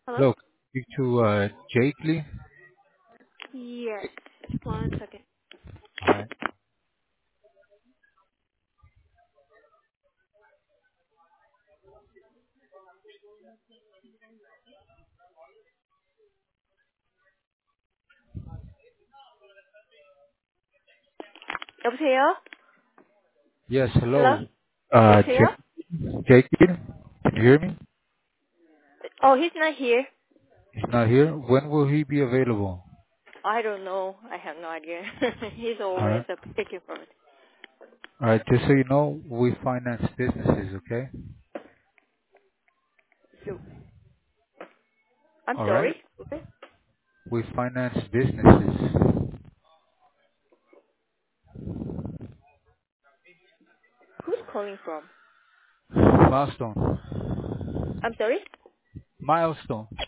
Hello? Hello, speak to Jake Lee. Yes. 1 second. All right. 여보세요? Yes, Hello? hello. 여보세요? Jake Lee. Can you hear me? Oh, he's not here. He's not here. When will he be available? I don't know. I have no idea. He's All always right. taking from it. All right. Just so you know, we finance businesses. Okay. So, I'm All right. sorry. Okay. We finance businesses. Who's calling from? Milestone. I'm sorry? Milestone.